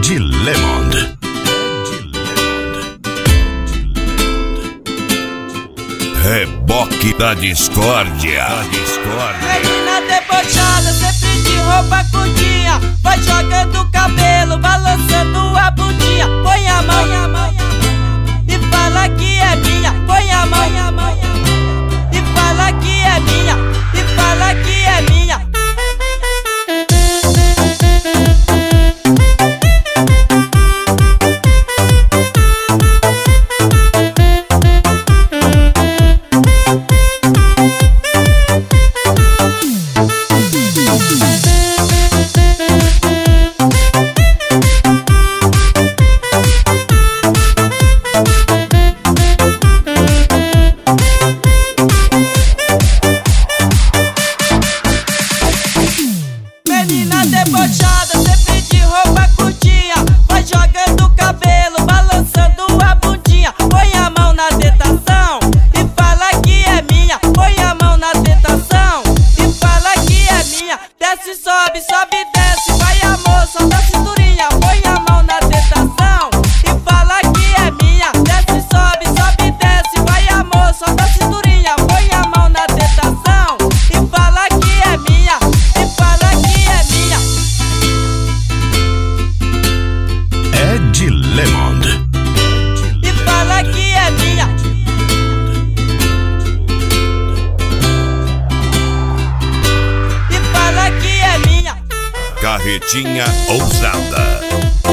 Ed Lemond. Reboque da discórdia. Menina debochada, sempre de roupa curtinha, vai jogando o cabelo, balançando a bundinha. Põe a mão e fala que é minha. Põe a mão e fala que é minha. E fala que é minha. Menina debochada, sempre de roupa curtinha, vai jogando o cabelo, balançando a bundinha. Põe a mão na tentação e fala que é minha. Põe a mão na tentação e fala que é minha. Desce, sobe, sobe, desce, vai amor, solta a cinturinha. Põe a mão na tentação e fala que é minha. Desce, sobe, sobe, desce, vai amor, solta a cinturinha. Põe a mão na tentação e fala que é minha. E fala que é minha. Ed Lemond. E fala que é minha. E fala que é minha. Carretinha ousada.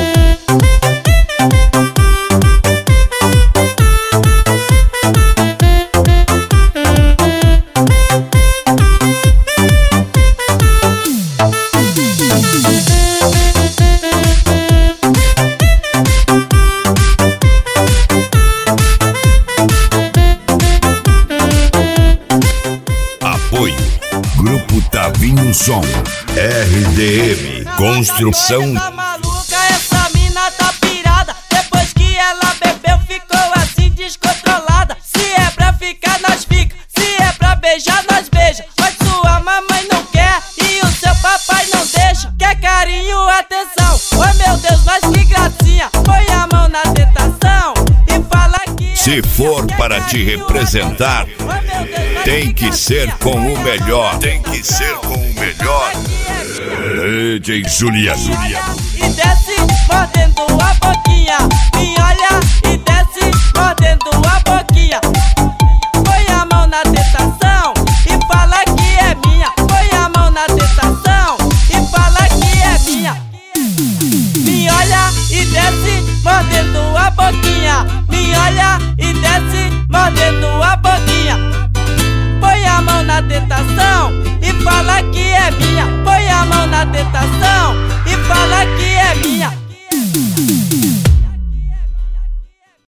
Apoio Grupo Tavinho Som, RDM Construção. Tá maluca, essa mina tá pirada. Depois que ela bebeu ficou assim descontrolada. Se é pra ficar nós fica, se é pra beijar nós beija. Mas sua mamãe não quer e o seu papai não deixa. Quer carinho, atenção, oh meu Deus, mas que gracinha. Põe a mão na tentação e fala que Se for para te representar, tem que ser com o melhor. Tem que ser com o melhor. DJ Juliano. E desce